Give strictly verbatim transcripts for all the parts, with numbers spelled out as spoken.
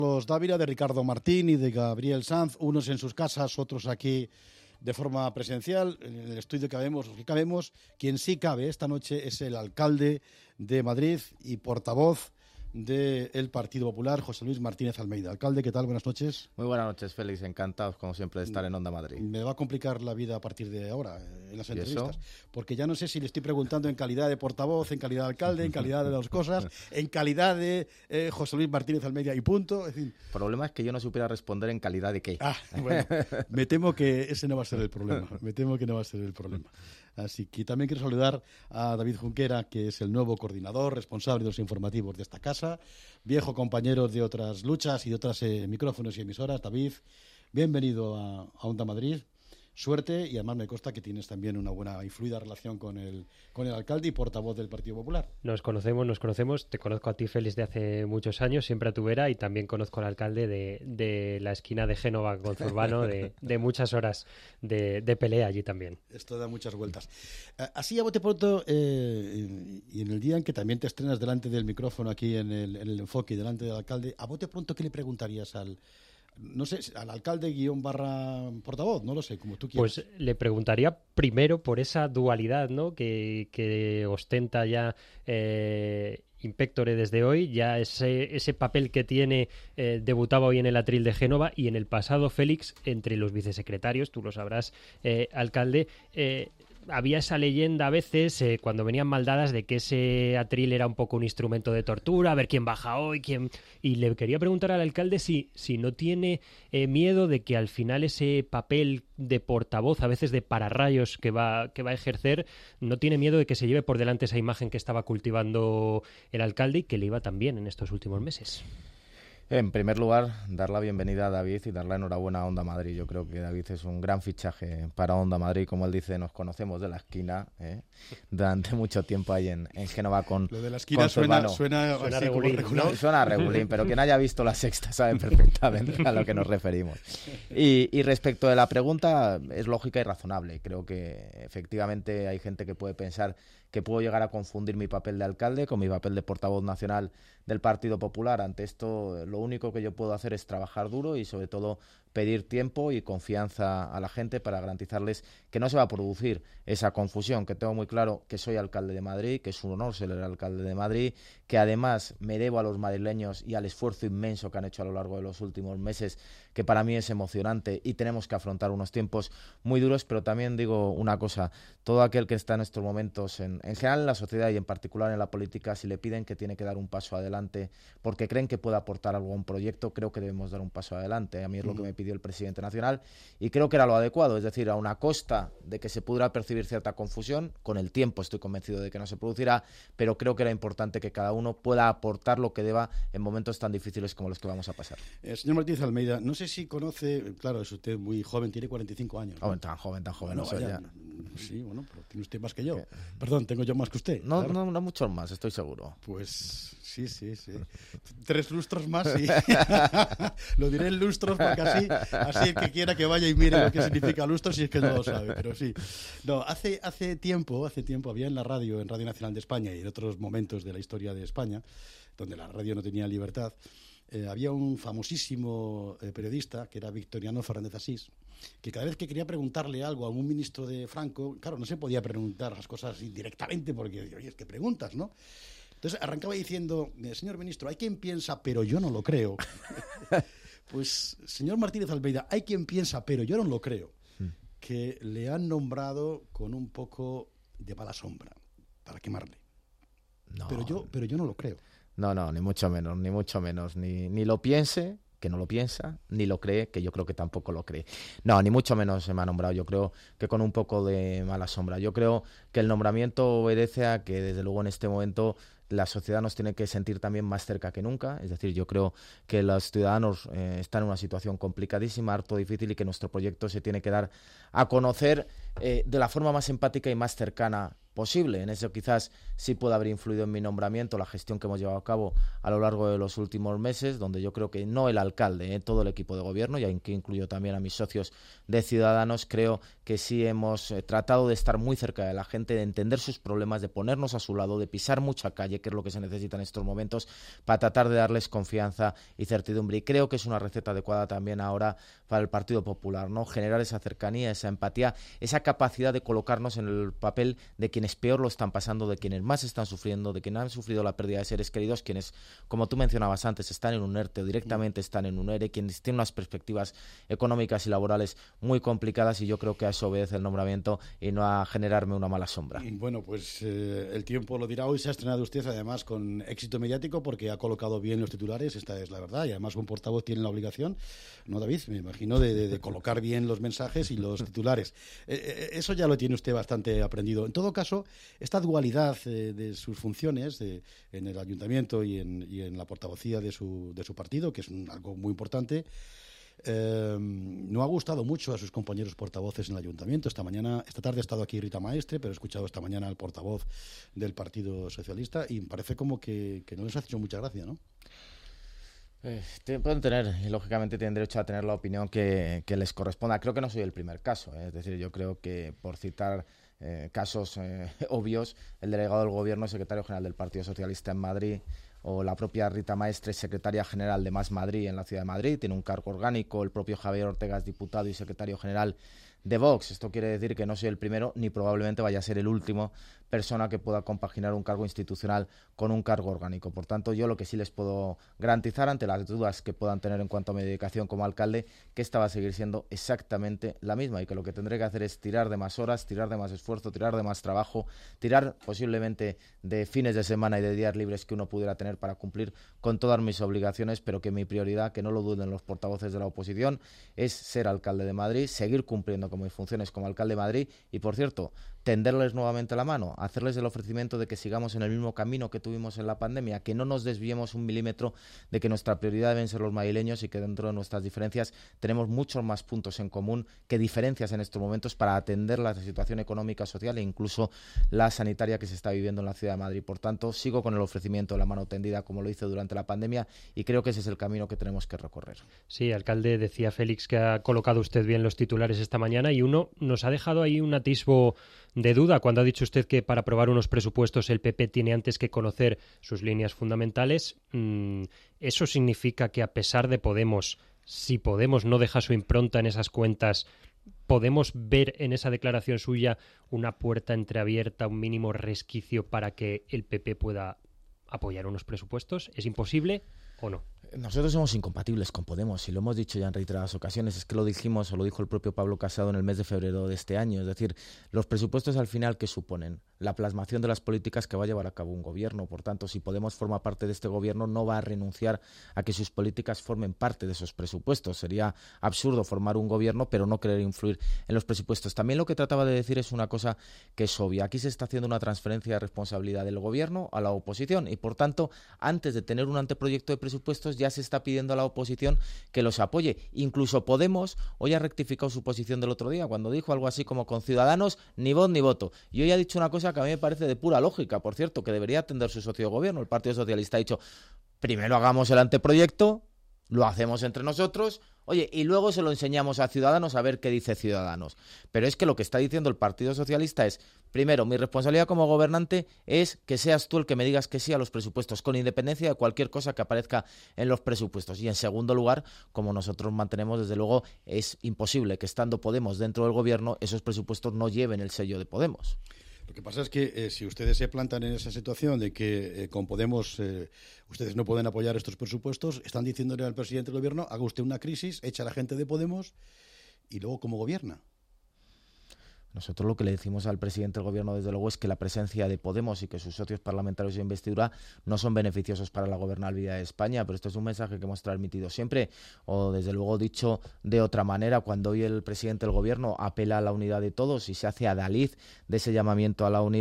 Los Dávila, de Ricardo Martín y de Gabriel Sanz, unos en sus casas, otros aquí de forma presencial. En el estudio que cabemos, que cabemos, quien sí cabe esta noche es el alcalde de Madrid y portavoz del Partido Popular, José Luis Martínez Almeida. Alcalde, ¿qué tal? Buenas noches. Muy buenas noches, Félix. Encantados, como siempre, de estar en Onda Madrid. Me va a complicar la vida a partir de ahora, en las entrevistas, porque ya no sé si le estoy preguntando en calidad de portavoz, en calidad de alcalde, en calidad de dos cosas, en calidad de eh, José Luis Martínez Almeida y punto. Es decir, el problema es que yo no supiera responder en calidad de qué. Ah, bueno, me temo que ese no va a ser el problema. Me temo que no va a ser el problema. Así que también quiero saludar a David Junquera, que es el nuevo coordinador, responsable de los informativos de esta casa, viejo compañero de otras luchas y de otros eh, micrófonos y emisoras. David, bienvenido a, a Onda Madrid. Suerte, y además me consta que tienes también una buena y fluida relación con el, con el alcalde y portavoz del Partido Popular. Nos conocemos, nos conocemos. Te conozco a ti, Félix, de hace muchos años, siempre a tu vera, y también conozco al alcalde de, de la esquina de Génova con Zurbano, de, de muchas horas de, de pelea allí también. Esto da muchas vueltas. Así a bote pronto, eh, y en el día en que también te estrenas delante del micrófono aquí en el, en el enfoque y delante del alcalde, a bote pronto, ¿qué le preguntarías al... no sé, al alcalde guión barra portavoz, no lo sé, como tú quieras? Pues le preguntaría primero por esa dualidad, ¿no?, que, que ostenta ya eh, Inpectore desde hoy, ya ese, ese papel que tiene, eh, debutaba hoy en el Atril de Génova y en el pasado, Félix, entre los vicesecretarios, tú lo sabrás, eh, alcalde, eh, había esa leyenda a veces, eh, cuando venían maldadas, de que ese atril era un poco un instrumento de tortura, a ver quién baja hoy, quién... Y le quería preguntar al alcalde si, si no tiene eh, miedo de que al final ese papel de portavoz, a veces de pararrayos que va, que va a ejercer, no tiene miedo de que se lleve por delante esa imagen que estaba cultivando el alcalde y que le iba tan bien en estos últimos meses. En primer lugar, dar la bienvenida a David y dar la enhorabuena a Onda Madrid. Yo creo que David es un gran fichaje para Onda Madrid. Como él dice, nos conocemos de la esquina, ¿eh? durante mucho tiempo ahí en, en Génova con Lo de la esquina suena, suena, suena así regulín, como regular. ¿no? Suena regulín, pero quien haya visto La Sexta sabe perfectamente a lo que nos referimos. Y, y respecto de la pregunta, es lógica y razonable. Creo que efectivamente hay gente que puede pensar que puedo llegar a confundir mi papel de alcalde con mi papel de portavoz nacional del Partido Popular. Ante esto, lo único que yo puedo hacer es trabajar duro y, sobre todo, pedir tiempo y confianza a la gente para garantizarles que no se va a producir esa confusión, que tengo muy claro que soy alcalde de Madrid, que es un honor ser el alcalde de Madrid, que además me debo a los madrileños y al esfuerzo inmenso que han hecho a lo largo de los últimos meses, que para mí es emocionante, y tenemos que afrontar unos tiempos muy duros. Pero también digo una cosa: todo aquel que está en estos momentos, en, en general en la sociedad y en particular en la política, si le piden que tiene que dar un paso adelante porque creen que puede aportar algo a un proyecto, creo que debemos dar un paso adelante. A mí es lo que me pidió el presidente nacional y creo que era lo adecuado, es decir, a una costa de que se pudiera percibir cierta confusión, con el tiempo estoy convencido de que no se producirá, pero creo que era importante que cada uno pueda aportar lo que deba en momentos tan difíciles como los que vamos a pasar. Eh, señor Martínez Almeida, no sé si conoce, claro, es usted muy joven, tiene cuarenta y cinco años, ¿no? Oh, tan joven, tan joven. Bueno, no soy vaya, ya. Sí, bueno, pero tiene usted más que yo. Perdón, tengo yo más que usted. No, claro. no, no muchos más, estoy seguro. Pues sí, sí, sí. Tres lustros más, sí. Lo diré en lustros porque así, así el que quiera que vaya y mire lo que significa lustros, si es que no lo sabe, pero sí. No, hace, hace tiempo, hace tiempo había en la radio, en Radio Nacional de España y en otros momentos de la historia de España, donde la radio no tenía libertad, eh, había un famosísimo eh, periodista que era Victoriano Fernández Asís, que cada vez que quería preguntarle algo a un ministro de Franco, claro, no se podía preguntar las cosas directamente porque, oye, es que preguntas, ¿no? Entonces arrancaba diciendo: señor ministro, hay quien piensa, pero yo no lo creo. Pues, señor Martínez Almeida, hay quien piensa, pero yo no lo creo, que le han nombrado con un poco de mala sombra para quemarle. No. Pero yo, pero yo no lo creo. No, no, ni mucho menos, ni mucho menos, ni, ni lo piense, que no lo piensa, ni lo cree, que yo creo que tampoco lo cree. No, ni mucho menos se me ha nombrado. Yo creo que con un poco de mala sombra. Yo creo que el nombramiento obedece a que, desde luego, en este momento la sociedad nos tiene que sentir también más cerca que nunca. Es decir, yo creo que los ciudadanos eh, están en una situación complicadísima, harto difícil, y que nuestro proyecto se tiene que dar a conocer eh, de la forma más empática y más cercana posible. En eso quizás sí puede haber influido en mi nombramiento la gestión que hemos llevado a cabo a lo largo de los últimos meses, donde yo creo que no el alcalde, eh, todo el equipo de gobierno, y aquí incluyo también a mis socios de Ciudadanos, creo que sí hemos eh, tratado de estar muy cerca de la gente, de entender sus problemas, de ponernos a su lado, de pisar mucha calle, que es lo que se necesita en estos momentos, para tratar de darles confianza y certidumbre. Y creo que es una receta adecuada también ahora para el Partido Popular, ¿no? Generar esa cercanía, esa empatía, esa capacidad de colocarnos en el papel de quienes peor lo están pasando, de quienes más están sufriendo, de quienes han sufrido la pérdida de seres queridos, quienes, como tú mencionabas antes, están en un ERTE o directamente están en un ERE, quienes tienen unas perspectivas económicas y laborales muy complicadas, y yo creo que a eso obedece el nombramiento y no a generarme una mala sombra. Bueno, pues eh, el tiempo lo dirá. Hoy se ha estrenado usted además con éxito mediático porque ha colocado bien los titulares, esta es la verdad, y además un portavoz tiene la obligación, ¿no, David? Me imagino de, de, de colocar bien los mensajes y los titulares. Eh, eh, eso ya lo tiene usted bastante aprendido. En todo caso, esta dualidad eh, de sus funciones de, en el ayuntamiento y en, y en la portavocía de su, de su partido, que es un, algo muy importante, eh, no ha gustado mucho a sus compañeros portavoces en el ayuntamiento. Esta mañana, esta tarde ha estado aquí Rita Maestre, pero he escuchado esta mañana al portavoz del Partido Socialista y parece como que, que no les ha hecho mucha gracia, ¿no? Eh, pueden tener, y lógicamente tienen derecho a tener la opinión que, que les corresponda. Creo que no soy el primer caso, ¿eh? Es decir, yo creo que por citar eh, casos eh, obvios, el delegado del Gobierno, secretario general del Partido Socialista en Madrid, o la propia Rita Maestre, secretaria general de Más Madrid en la Ciudad de Madrid, tiene un cargo orgánico, el propio Javier Ortega es diputado y secretario general de Vox. Esto quiere decir que no soy el primero ni probablemente vaya a ser el último persona que pueda compaginar un cargo institucional con un cargo orgánico. Por tanto, yo lo que sí les puedo garantizar ante las dudas que puedan tener en cuanto a mi dedicación como alcalde, que esta va a seguir siendo exactamente la misma y que lo que tendré que hacer es tirar de más horas, tirar de más esfuerzo, tirar de más trabajo, tirar posiblemente de fines de semana y de días libres que uno pudiera tener para cumplir con todas mis obligaciones, pero que mi prioridad, que no lo duden los portavoces de la oposición, es ser alcalde de Madrid, seguir cumpliendo con mis funciones como alcalde de Madrid y, por cierto, tenderles nuevamente la mano, hacerles el ofrecimiento de que sigamos en el mismo camino que tuvimos en la pandemia, que no nos desviemos un milímetro, de que nuestra prioridad deben ser los madrileños y que dentro de nuestras diferencias tenemos muchos más puntos en común que diferencias en estos momentos para atender la situación económica, social e incluso la sanitaria que se está viviendo en la Ciudad de Madrid. Por tanto, sigo con el ofrecimiento de la mano tendida como lo hice durante la pandemia y creo que ese es el camino que tenemos que recorrer. Sí, alcalde, decía Félix que ha colocado usted bien los titulares esta mañana y uno nos ha dejado ahí un atisbo de duda cuando ha dicho usted que para aprobar unos presupuestos el P P tiene antes que conocer sus líneas fundamentales. ¿Eso significa que a pesar de Podemos, si Podemos no deja su impronta en esas cuentas, podemos ver en esa declaración suya una puerta entreabierta, un mínimo resquicio para que el P P pueda apoyar unos presupuestos? ¿Es imposible o no? Nosotros somos incompatibles con Podemos y lo hemos dicho ya en reiteradas ocasiones. Es que lo dijimos o lo dijo el propio Pablo Casado en el mes de febrero de este año. Es decir, los presupuestos al final, ¿qué suponen? La plasmación de las políticas que va a llevar a cabo un gobierno. Por tanto, si Podemos forma parte de este gobierno, no va a renunciar a que sus políticas formen parte de esos presupuestos. Sería absurdo formar un gobierno pero no querer influir en los presupuestos. También lo que trataba de decir es una cosa que es obvia. Aquí se está haciendo una transferencia de responsabilidad del gobierno a la oposición y, por tanto, antes de tener un anteproyecto de presupuestos ya se está pidiendo a la oposición que los apoye. Incluso Podemos hoy ha rectificado su posición del otro día cuando dijo algo así como con Ciudadanos ni voz ni voto. Y hoy ha dicho una cosa que a mí me parece de pura lógica, por cierto, que debería atender su socio de gobierno. El Partido Socialista ha dicho, primero hagamos el anteproyecto, lo hacemos entre nosotros, oye, y luego se lo enseñamos a Ciudadanos a ver qué dice Ciudadanos. Pero es que lo que está diciendo el Partido Socialista es, primero, mi responsabilidad como gobernante es que seas tú el que me digas que sí a los presupuestos, con independencia de cualquier cosa que aparezca en los presupuestos. Y en segundo lugar, como nosotros mantenemos, desde luego, es imposible que estando Podemos dentro del gobierno, esos presupuestos no lleven el sello de Podemos. Lo que pasa es que eh, si ustedes se plantan en esa situación de que eh, con Podemos eh, ustedes no pueden apoyar estos presupuestos, están diciéndole al presidente del gobierno, haga usted una crisis, echa a la gente de Podemos y luego ¿cómo gobierna? Nosotros lo que le decimos al presidente del gobierno, desde luego, es que la presencia de Podemos y que sus socios parlamentarios de investidura no son beneficiosos para la gobernabilidad de España, pero esto es un mensaje que hemos transmitido siempre, o desde luego dicho de otra manera, cuando hoy el presidente del gobierno apela a la unidad de todos y se hace adalid de ese llamamiento a la unidad,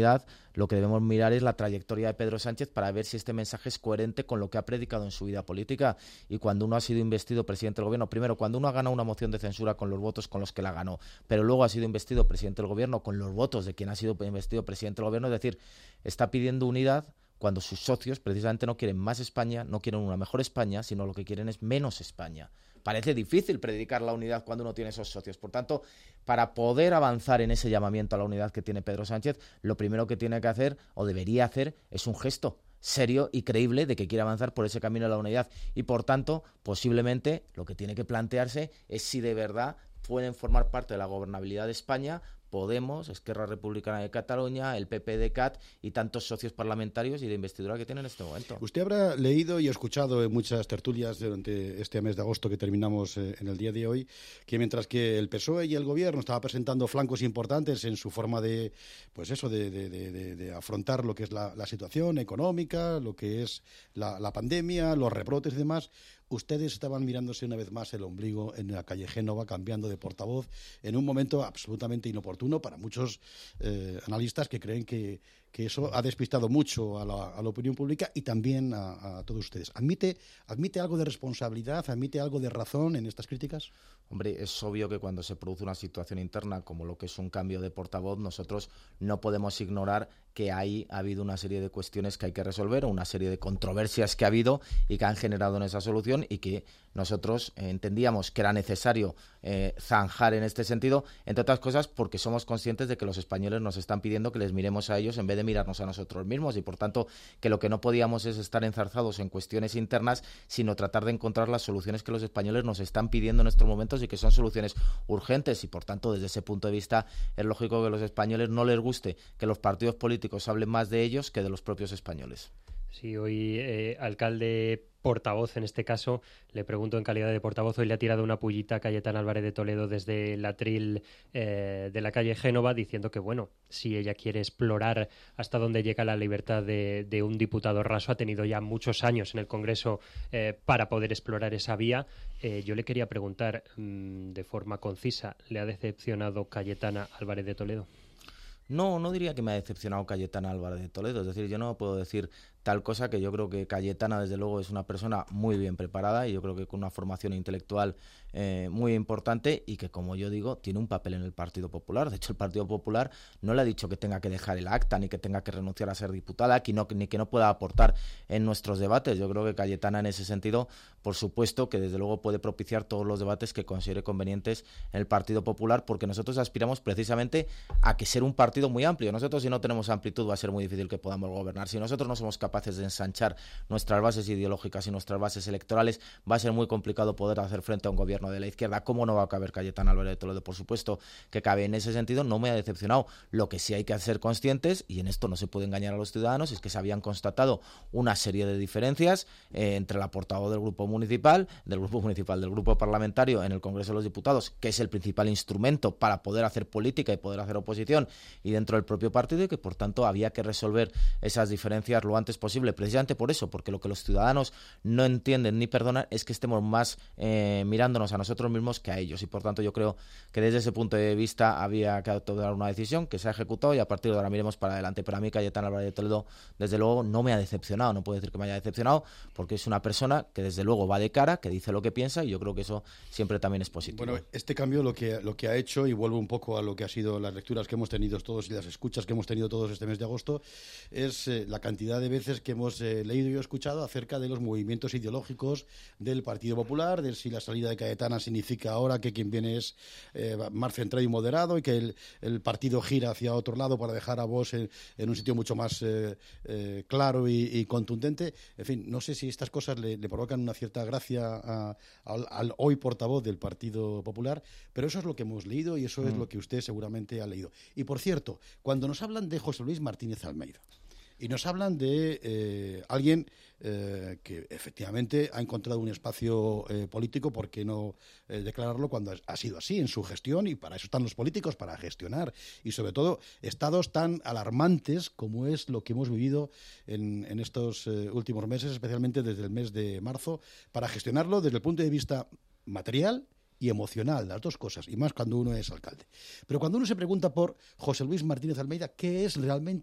lo que debemos mirar es la trayectoria de Pedro Sánchez para ver si este mensaje es coherente con lo que ha predicado en su vida política. Y cuando uno ha sido investido presidente del gobierno, primero, cuando uno ha ganado una moción de censura con los votos con los que la ganó, pero luego ha sido investido presidente del gobierno con los votos de quien ha sido investido presidente del gobierno, es decir, está pidiendo unidad cuando sus socios precisamente no quieren más España, no quieren una mejor España, sino lo que quieren es menos España. Parece difícil predicar la unidad cuando uno tiene esos socios. Por tanto, para poder avanzar en ese llamamiento a la unidad que tiene Pedro Sánchez, lo primero que tiene que hacer, o debería hacer, es un gesto serio y creíble de que quiere avanzar por ese camino de la unidad. Y, por tanto, posiblemente lo que tiene que plantearse es si de verdad pueden formar parte de la gobernabilidad de España Podemos, Esquerra Republicana de Cataluña, el P P de C A T y tantos socios parlamentarios y de investidura que tienen en este momento. Usted habrá leído y escuchado en muchas tertulias durante este mes de agosto que terminamos eh, en el día de hoy, que mientras que el P S O E y el Gobierno estaban presentando flancos importantes en su forma de, pues eso, de, de, de, de, de afrontar lo que es la, la situación económica, lo que es la, la pandemia, los rebrotes y demás, ustedes estaban mirándose una vez más el ombligo en la calle Génova, cambiando de portavoz en un momento absolutamente inoportuno para muchos eh, analistas que creen que, que eso ha despistado mucho a la, a la opinión pública y también a, a todos ustedes. ¿Admite, ¿Admite algo de responsabilidad, admite algo de razón en estas críticas? Hombre, es obvio que cuando se produce una situación interna como lo que es un cambio de portavoz, nosotros no podemos ignorar que ahí ha habido una serie de cuestiones que hay que resolver, una serie de controversias que ha habido y que han generado en esa solución y que nosotros eh, entendíamos que era necesario eh, zanjar en este sentido, entre otras cosas porque somos conscientes de que los españoles nos están pidiendo que les miremos a ellos en vez de mirarnos a nosotros mismos y por tanto que lo que no podíamos es estar enzarzados en cuestiones internas, sino tratar de encontrar las soluciones que los españoles nos están pidiendo en estos momentos y que son soluciones urgentes y por tanto desde ese punto de vista es lógico que a los españoles no les guste que los partidos políticos hablen más de ellos que de los propios españoles. Sí, hoy eh, alcalde portavoz, en este caso, le pregunto en calidad de portavoz, hoy le ha tirado una pullita a Cayetana Álvarez de Toledo desde el atril eh, de la calle Génova, diciendo que, bueno, si ella quiere explorar hasta dónde llega la libertad de, de un diputado raso, ha tenido ya muchos años en el Congreso eh, para poder explorar esa vía. Eh, yo le quería preguntar mmm, de forma concisa, ¿le ha decepcionado Cayetana Álvarez de Toledo? No, no diría que me ha decepcionado Cayetana Álvarez de Toledo, es decir, yo no puedo decir tal cosa que yo creo que Cayetana desde luego es una persona muy bien preparada y yo creo que con una formación intelectual eh, muy importante y que como yo digo tiene un papel en el Partido Popular. De hecho el Partido Popular no le ha dicho que tenga que dejar el acta ni que tenga que renunciar a ser diputada que no, ni que no pueda aportar en nuestros debates. Yo creo que Cayetana en ese sentido por supuesto que desde luego puede propiciar todos los debates que considere convenientes en el Partido Popular porque nosotros aspiramos precisamente a que ser un partido muy amplio. Nosotros si no tenemos amplitud va a ser muy difícil que podamos gobernar. Si nosotros no somos capaces capaces de ensanchar nuestras bases ideológicas y nuestras bases electorales, va a ser muy complicado poder hacer frente a un gobierno de la izquierda. ¿Cómo no va a caber Cayetana Álvarez de Toledo? Por supuesto que cabe. En ese sentido no me ha decepcionado. Lo que sí hay que ser conscientes, y en esto no se puede engañar a los ciudadanos, es que se habían constatado una serie de diferencias eh, entre la portavoz del grupo municipal, del grupo municipal, del grupo parlamentario en el Congreso de los Diputados, que es el principal instrumento para poder hacer política y poder hacer oposición, y dentro del propio partido, y que por tanto había que resolver esas diferencias lo antes posible, precisamente por eso, porque lo que los ciudadanos no entienden ni perdonan es que estemos más eh, mirándonos a nosotros mismos que a ellos, y por tanto yo creo que desde ese punto de vista había que tomar una decisión que se ha ejecutado y a partir de ahora miremos para adelante. Pero a mí Cayetana Álvarez de Toledo desde luego no me ha decepcionado, no puedo decir que me haya decepcionado, porque es una persona que desde luego va de cara, que dice lo que piensa, y yo creo que eso siempre también es positivo. Bueno, este cambio lo que, lo que ha hecho, y vuelvo un poco a lo que ha sido las lecturas que hemos tenido todos y las escuchas que hemos tenido todos este mes de agosto, es eh, la cantidad de veces que hemos eh, leído y escuchado acerca de los movimientos ideológicos del Partido Popular, de si la salida de Cayetana significa ahora que quien viene es eh, más centrado y moderado, y que el, el partido gira hacia otro lado para dejar a Vox en, en un sitio mucho más eh, eh, claro y, y contundente. En fin, no sé si estas cosas le, le provocan una cierta gracia a, a, al, al hoy portavoz del Partido Popular, pero eso es lo que hemos leído y eso mm. es lo que usted seguramente ha leído. Y por cierto, cuando nos hablan de José Luis Martínez Almeida y nos hablan de eh, alguien eh, que efectivamente ha encontrado un espacio eh, político, ¿por qué no eh, declararlo cuando ha sido así en su gestión? Y para eso están los políticos, para gestionar, y sobre todo estados tan alarmantes como es lo que hemos vivido en, en estos eh, últimos meses, especialmente desde el mes de marzo, para gestionarlo desde el punto de vista material y emocional, las dos cosas, y más cuando uno es alcalde. Pero cuando uno se pregunta por José Luis Martínez Almeida, ¿qué es realmente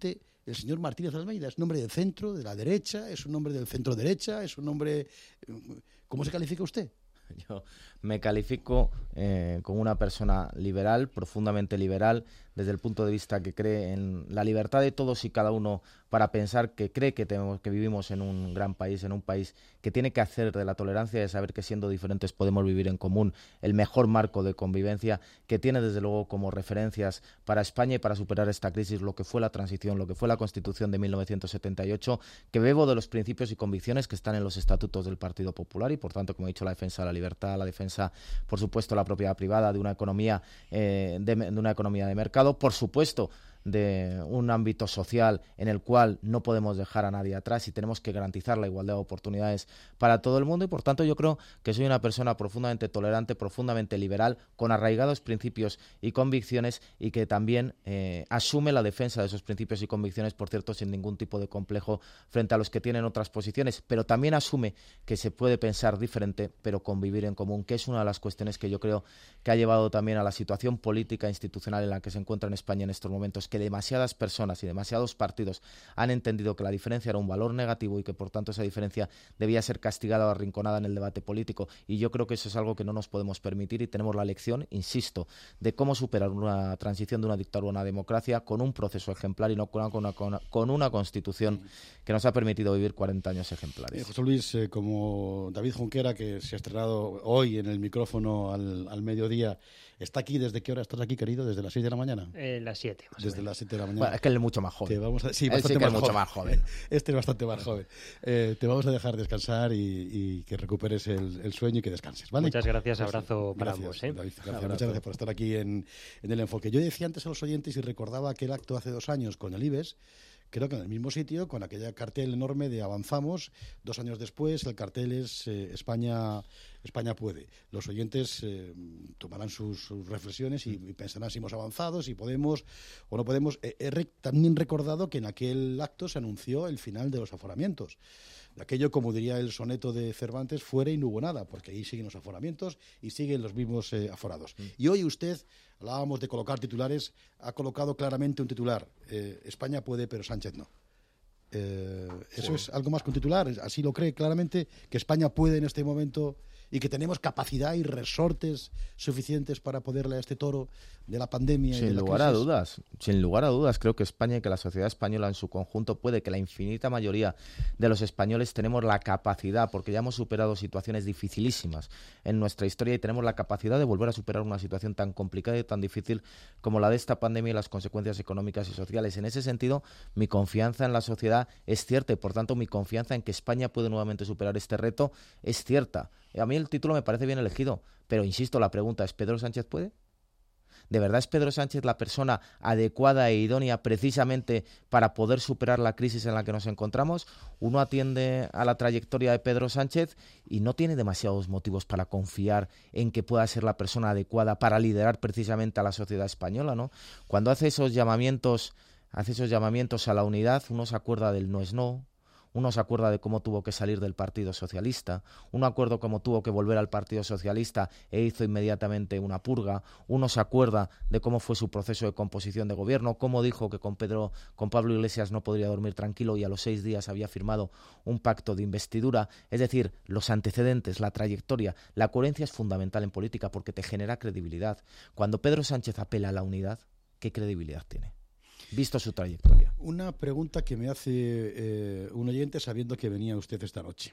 el señor Martínez Almeida? ¿Es un hombre del centro, de la derecha? ¿Es un hombre del centro-derecha? ¿Es un hombre... ¿Cómo se califica usted? Yo me califico eh, como una persona liberal, profundamente liberal, desde el punto de vista que cree en la libertad de todos y cada uno para pensar, que cree que tenemos, que vivimos en un gran país, en un país que tiene que hacer de la tolerancia, de saber que siendo diferentes podemos vivir en común, el mejor marco de convivencia, que tiene desde luego como referencias para España y para superar esta crisis lo que fue la transición, lo que fue la Constitución de mil novecientos setenta y ocho, que bebo de los principios y convicciones que están en los estatutos del Partido Popular y por tanto, como he dicho, la defensa de la libertad, la defensa, por supuesto, de la propiedad privada, de una economía eh, de, de una economía de mercado, por supuesto, de un ámbito social en el cual no podemos dejar a nadie atrás y tenemos que garantizar la igualdad de oportunidades para todo el mundo y por tanto yo creo que soy una persona profundamente tolerante, profundamente liberal, con arraigados principios y convicciones y que también eh, asume la defensa de esos principios y convicciones, por cierto, sin ningún tipo de complejo frente a los que tienen otras posiciones, pero también asume que se puede pensar diferente pero convivir en común, que es una de las cuestiones que yo creo que ha llevado también a la situación política e institucional en la que se encuentra en España en estos momentos, que demasiadas personas y demasiados partidos han entendido que la diferencia era un valor negativo y que por tanto esa diferencia debía ser castigada o arrinconada en el debate político y yo creo que eso es algo que no nos podemos permitir y tenemos la lección, insisto, de cómo superar una transición de una dictadura a una democracia con un proceso ejemplar y no con una, con una, con una constitución que nos ha permitido vivir cuarenta años ejemplares. Eh, José Luis, eh, como David Junquera, que se ha estrenado hoy en el micrófono al, al mediodía, ¿está aquí? ¿Desde qué hora estás aquí, querido? ¿Desde las seis de la mañana? Eh, las siete, más Desde o menos. las siete de la mañana. Bueno, es que él es mucho más joven. Te vamos a... Sí, él bastante sí que más es mucho joven. más joven. Este es bastante más joven. Eh, te vamos a dejar descansar y, y que recuperes el, el sueño y que descanses, ¿vale? Muchas gracias, abrazo para gracias, ambos. ¿eh? David, gracias. Abrazo. Muchas gracias por estar aquí en, en El Enfoque. Yo decía antes a los oyentes y recordaba aquel acto hace dos años con el IBEX, creo que en el mismo sitio, con aquella cartel enorme de Avanzamos. Dos años después, el cartel es eh, España, España puede. Los oyentes eh, tomarán sus, sus reflexiones y, y pensarán si hemos avanzado, si podemos o no podemos. Eh, he re, también recordado que en aquel acto se anunció el final de los aforamientos. De aquello, como diría el soneto de Cervantes, fuera y no hubo nada, porque ahí siguen los aforamientos y siguen los mismos eh, aforados. Mm. Y hoy usted, hablábamos de colocar titulares, ha colocado claramente un titular. Eh, España puede, pero Sánchez no. Eh, ¿Eso sí. es algo más que un titular? ¿Así lo cree claramente? ¿Que España puede en este momento y que tenemos capacidad y resortes suficientes para poderle a este toro de la pandemia? Sin y de la lugar crisis? a dudas, sin lugar a dudas, creo que España y que la sociedad española en su conjunto puede, que la infinita mayoría de los españoles tenemos la capacidad, porque ya hemos superado situaciones dificilísimas en nuestra historia y tenemos la capacidad de volver a superar una situación tan complicada y tan difícil como la de esta pandemia y las consecuencias económicas y sociales. En ese sentido, mi confianza en la sociedad es cierta y por tanto mi confianza en que España puede nuevamente superar este reto es cierta. A mí el título me parece bien elegido, pero insisto, la pregunta es, ¿Pedro Sánchez puede? ¿De verdad es Pedro Sánchez la persona adecuada e idónea precisamente para poder superar la crisis en la que nos encontramos? Uno atiende a la trayectoria de Pedro Sánchez y no tiene demasiados motivos para confiar en que pueda ser la persona adecuada para liderar precisamente a la sociedad española, ¿no? Cuando hace esos llamamientos, hace esos llamamientos a la unidad, uno se acuerda del no es no. Uno se acuerda de cómo tuvo que salir del Partido Socialista, uno acuerda cómo tuvo que volver al Partido Socialista e hizo inmediatamente una purga, uno se acuerda de cómo fue su proceso de composición de gobierno, cómo dijo que con Pedro, con Pablo Iglesias no podría dormir tranquilo y a los seis días había firmado un pacto de investidura. Es decir, los antecedentes, la trayectoria, la coherencia es fundamental en política porque te genera credibilidad. Cuando Pedro Sánchez apela a la unidad, ¿qué credibilidad tiene? Visto su trayectoria. Una pregunta que me hace eh, un oyente sabiendo que venía usted esta noche.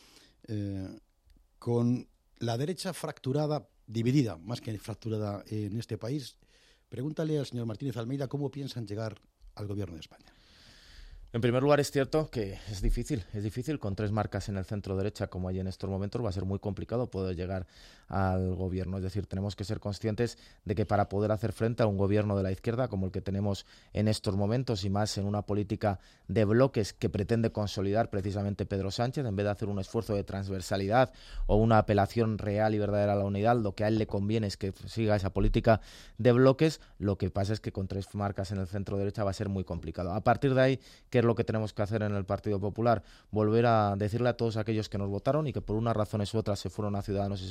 Eh, con la derecha fracturada, dividida, más que fracturada en este país, pregúntale al señor Martínez Almeida cómo piensan llegar al gobierno de España. En primer lugar, es cierto que es difícil, es difícil, con tres marcas en el centro derecha como hay en estos momentos, va a ser muy complicado poder llegar al gobierno. Es decir, tenemos que ser conscientes de que para poder hacer frente a un gobierno de la izquierda como el que tenemos en estos momentos y más en una política de bloques que pretende consolidar precisamente Pedro Sánchez, en vez de hacer un esfuerzo de transversalidad o una apelación real y verdadera a la unidad, lo que a él le conviene es que siga esa política de bloques. Lo que pasa es que con tres marcas en el centro derecha va a ser muy complicado. A partir de ahí, ¿qué es lo que tenemos que hacer en el Partido Popular? Volver a decirle a todos aquellos que nos votaron y que por unas razones u otras se fueron a Ciudadanos y se fueron a Vox,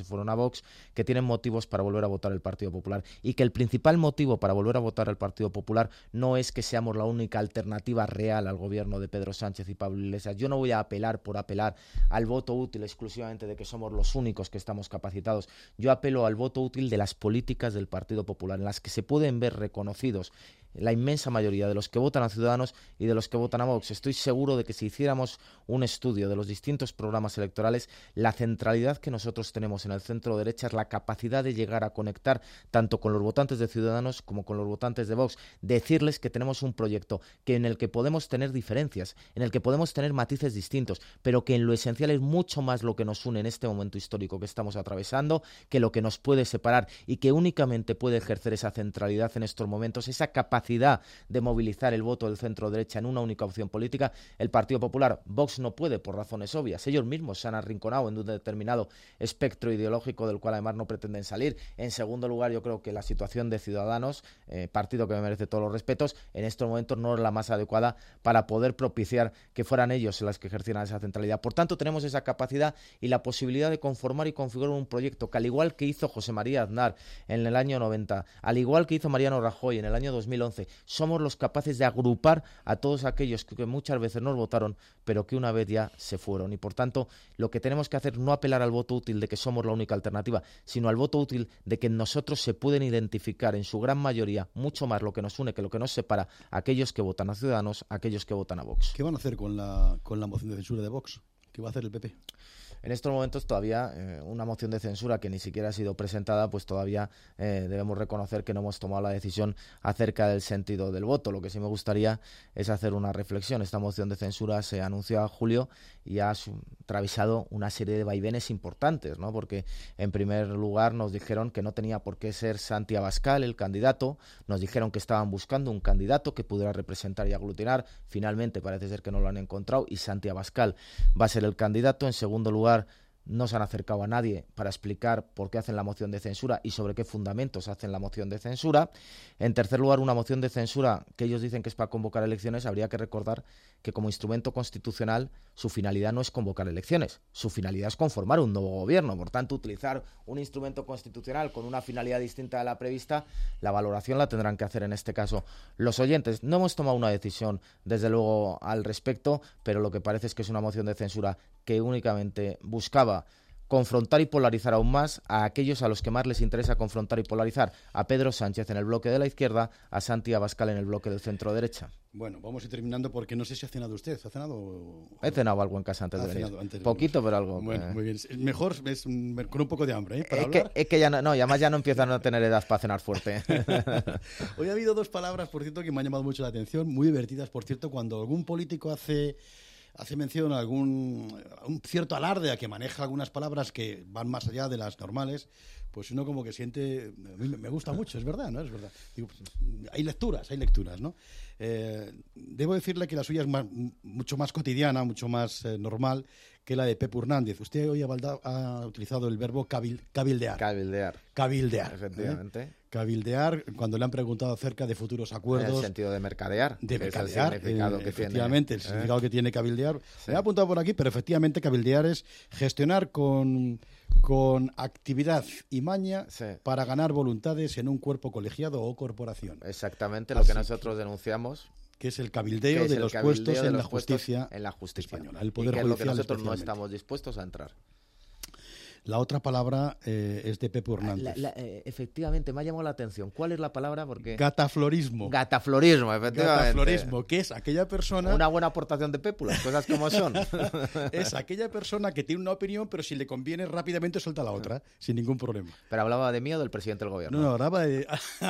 Vox que tienen motivos para volver a votar el Partido Popular y que el principal motivo para volver a votar el Partido Popular no es que seamos la única alternativa real al gobierno de Pedro Sánchez y Pablo Iglesias. Yo no voy a apelar por apelar al voto útil exclusivamente de que somos los únicos que estamos capacitados. Yo apelo al voto útil de las políticas del Partido Popular, en las que se pueden ver reconocidos la inmensa mayoría de los que votan a Ciudadanos y de los que votan a Vox. Estoy seguro de que si hiciéramos un estudio de los distintos programas electorales, la centralidad que nosotros tenemos en el centro derecha es la capacidad de llegar a conectar tanto con los votantes de Ciudadanos como con los votantes de Vox. Decirles que tenemos un proyecto que en el que podemos tener diferencias, en el que podemos tener matices distintos, pero que en lo esencial es mucho más lo que nos une en este momento histórico que estamos atravesando que lo que nos puede separar, y que únicamente puede ejercer esa centralidad en estos momentos, esa capacidad de movilizar el voto del centro derecha en una única opción política, el Partido Popular. Vox no puede por razones obvias. Ellos mismos se han arrinconado en un determinado espectro ideológico del cual además no pretenden salir. En segundo lugar, yo creo que la situación de Ciudadanos, eh, partido que me merece todos los respetos, en estos momentos no es la más adecuada para poder propiciar que fueran ellos las que ejercieran esa centralidad. Por tanto, tenemos esa capacidad y la posibilidad de conformar y configurar un proyecto que, al igual que hizo José María Aznar en el año noventa, al igual que hizo Mariano Rajoy en el año dos mil once, somos los capaces de agrupar a todos aquellos que, que muchas veces nos votaron, pero que una vez ya se fueron. Y por tanto, lo que tenemos que hacer es no apelar al voto útil de que somos la única alternativa, sino al voto útil de que en nosotros se pueden identificar en su gran mayoría mucho más lo que nos une que lo que nos separa, aquellos que votan a Ciudadanos, aquellos que votan a Vox. ¿Qué van a hacer con la, con la moción de censura de Vox? ¿Qué va a hacer el P P? En estos momentos todavía eh, una moción de censura que ni siquiera ha sido presentada, pues todavía eh, debemos reconocer que no hemos tomado la decisión acerca del sentido del voto. Lo que sí me gustaría es hacer una reflexión. Esta moción de censura se anunció a julio y ha atravesado una serie de vaivenes importantes, ¿no? Porque en primer lugar nos dijeron que no tenía por qué ser Santi Abascal el candidato, nos dijeron que estaban buscando un candidato que pudiera representar y aglutinar. Finalmente parece ser que no lo han encontrado y Santi Abascal va a ser el candidato. En segundo lugar, no se han acercado a nadie para explicar por qué hacen la moción de censura y sobre qué fundamentos hacen la moción de censura. En tercer lugar, una moción de censura que ellos dicen que es para convocar elecciones. Habría que recordar que como instrumento constitucional su finalidad no es convocar elecciones, su finalidad es conformar un nuevo gobierno. Por tanto, utilizar un instrumento constitucional con una finalidad distinta de la prevista, la valoración la tendrán que hacer en este caso los oyentes. No hemos tomado una decisión, desde luego, al respecto, pero lo que parece es que es una moción de censura que únicamente buscaba confrontar y polarizar aún más a aquellos a los que más les interesa confrontar y polarizar, a Pedro Sánchez en el bloque de la izquierda, a Santi Abascal en el bloque del centro derecha. Bueno, vamos a ir terminando porque no sé si ha cenado usted. ¿Ha cenado? He cenado algo en casa antes ha de venir. Antes de Poquito, pero algo. Bueno, eh. muy bien. Mejor es con un poco de hambre, ¿eh? Para es, hablar. que, es que ya no, no, y además ya no empiezan a tener edad para cenar fuerte. Hoy ha habido dos palabras, por cierto, que me han llamado mucho la atención, muy divertidas, por cierto, cuando algún político hace... hace mención a algún a un cierto alarde, a que maneja algunas palabras que van más allá de las normales, pues uno como que siente, a mí me gusta mucho, es verdad, ¿no? Es verdad. Digo, pues, hay lecturas, hay lecturas, ¿no? Eh, debo decirle que la suya es más, mucho más cotidiana, mucho más eh, normal que la de Pepe Hernández. Usted hoy ha, balda, ha utilizado el verbo cabil, cabildear. Cabildear. Cabildear. Efectivamente. ¿eh? Cabildear, cuando le han preguntado acerca de futuros acuerdos. En el sentido de mercadear. De mercadear, es el significado eh, que efectivamente, tiene, el significado ¿eh? que tiene cabildear. Sí. Me he apuntado por aquí, pero efectivamente cabildear es gestionar con, con actividad y maña Sí. para ganar voluntades en un cuerpo colegiado o corporación. Exactamente, lo Así que nosotros denunciamos. Que es el cabildeo Que es de el los cabildeo puestos de en los la puestos justicia en la justicia española, el y Poder que es lo que Judicial nosotros no especialmente. estamos dispuestos a entrar. La otra palabra eh, es de Pepe Hernández. La, la, eh, efectivamente, me ha llamado la atención. ¿Cuál es la palabra? Porque Gataflorismo. Gataflorismo, efectivamente. Gataflorismo, que es aquella persona... Una buena aportación de Pepu, las cosas como son. Es aquella persona que tiene una opinión, pero si le conviene rápidamente suelta la otra, sin ningún problema. Pero hablaba de mí o del presidente del gobierno. No, no, hablaba de,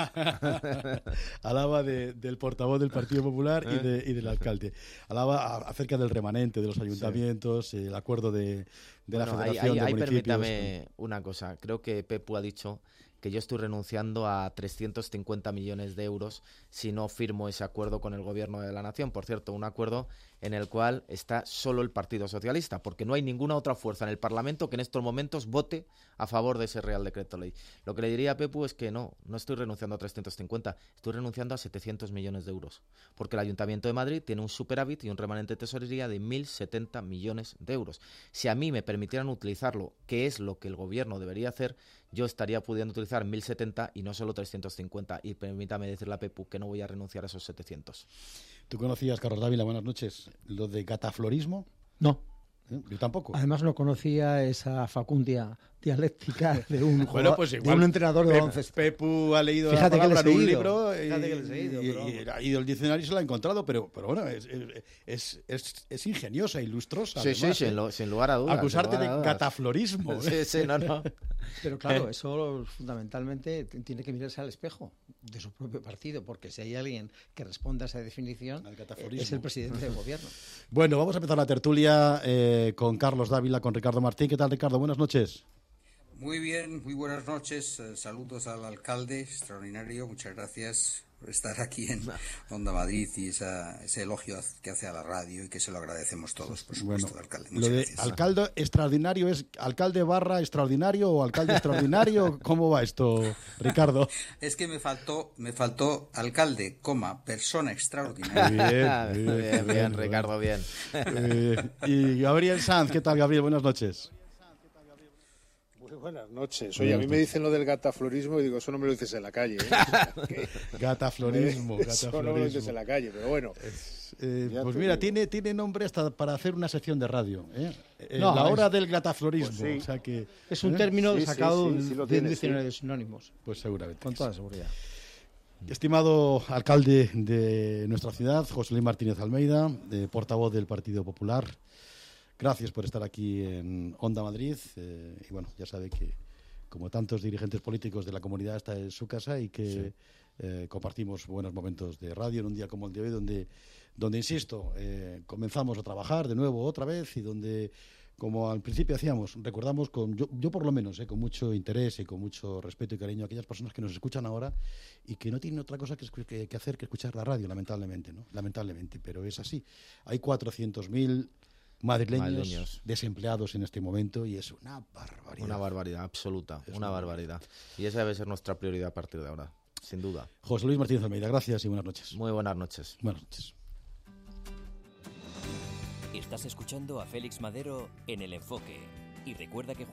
hablaba de, del portavoz del Partido Popular y, de, y del alcalde. Hablaba a, acerca del remanente de los ayuntamientos, sí. El acuerdo de, de bueno, la Federación ahí, ahí, de ahí Municipios. permítame una cosa. Creo que Pepu ha dicho que yo estoy renunciando a trescientos cincuenta millones de euros si no firmo ese acuerdo con el gobierno de la nación. Por cierto, un acuerdo en el cual está solo el Partido Socialista, porque no hay ninguna otra fuerza en el Parlamento que en estos momentos vote a favor de ese Real Decreto Ley. Lo que le diría a Pepu es que no, no estoy renunciando a trescientos cincuenta, estoy renunciando a setecientos millones de euros, porque el Ayuntamiento de Madrid tiene un superávit y un remanente de tesorería de mil setenta millones de euros. Si a mí me permitieran utilizarlo, que es lo que el gobierno debería hacer, yo estaría pudiendo utilizar mil setenta y no solo trescientos cincuenta. Y permítame decirle a Pepu que no voy a renunciar a esos setecientos. ¿Tú conocías, Carlos Dávila, buenas noches, lo de cataflorismo? No. ¿Eh? Yo tampoco. Además no conocía esa facundia dialéctica de un, bueno, jugador, pues de igual, un entrenador de Pe- baloncesto. Pepu ha leído Fíjate la que les palabra he en un ido, libro y, fíjate que les he ido, y- pero y ha ido el diccionario y se lo ha encontrado, pero, pero bueno, es, es, es, es ingeniosa, ilustrosa. Sí, además, sí, ¿eh? sin, lo- sin lugar a dudas. Acusarte sin de lugar a dudas. cataflorismo. Sí, sí, no, no. Pero claro, eso fundamentalmente t- tiene que mirarse al espejo de su propio partido, porque si hay alguien que responda a esa definición, Al eh, cataflorismo. es el presidente del gobierno. Bueno, vamos a empezar la tertulia eh, con Carlos Dávila, con Ricardo Martín. ¿Qué tal, Ricardo? Buenas noches. Muy bien, muy buenas noches. Eh, saludos al alcalde, extraordinario. Muchas gracias por estar aquí en Onda Madrid y esa, ese elogio que hace a la radio y que se lo agradecemos todos, por supuesto, Bueno, alcalde. lo Muchas de gracias. alcalde extraordinario es alcalde barra extraordinario o alcalde extraordinario. ¿Cómo va esto, Ricardo? Es que me faltó, me faltó alcalde, coma, persona Muy extraordinaria. bien, bien, bien, bien, Ricardo, bien. Eh, y Gabriel Sanz, ¿qué tal, Gabriel? Buenas noches. Muy buenas noches. Oye, a mí me dicen lo del gataflorismo y digo, eso no me lo dices en la calle. ¿eh? Gataflorismo, Eso no me lo dices gataflorismo. en la calle, pero bueno. Eh, Ya pues te mira, digo. tiene, tiene nombre hasta para hacer una sección de radio. ¿eh? Eh, No, la hora es- del gataflorismo. Pues sí. O sea que, Es un ¿eh? término Sí, sí, sacado sí, sí lo de tiene, un diccionario sí. de sinónimos, Pues seguramente. con toda seguridad. Estimado alcalde de nuestra ciudad, José Luis Martínez Almeida, eh, portavoz del Partido Popular, gracias por estar aquí en Onda Madrid. Eh, y bueno, ya sabe que, como tantos dirigentes políticos de la comunidad, esta es su casa y que eh, compartimos buenos momentos de radio en un día como el de hoy, donde, donde insisto, eh, comenzamos a trabajar de nuevo otra vez y donde, como al principio hacíamos, recordamos, con yo, yo por lo menos, eh, con mucho interés y con mucho respeto y cariño a aquellas personas que nos escuchan ahora y que no tienen otra cosa que, escu- que, que hacer que escuchar la radio, lamentablemente, ¿no? Lamentablemente, pero es así. Hay cuatrocientos mil madrileños, Madrileños. desempleados en este momento y es una barbaridad. Una barbaridad absoluta, Es una una barbaridad. Y esa debe ser nuestra prioridad a partir de ahora, sin duda. José Luis Martínez Almeida, gracias y buenas noches. Muy buenas noches. Buenas noches. Estás escuchando a Félix Madero en El Enfoque. Y recuerda que Juan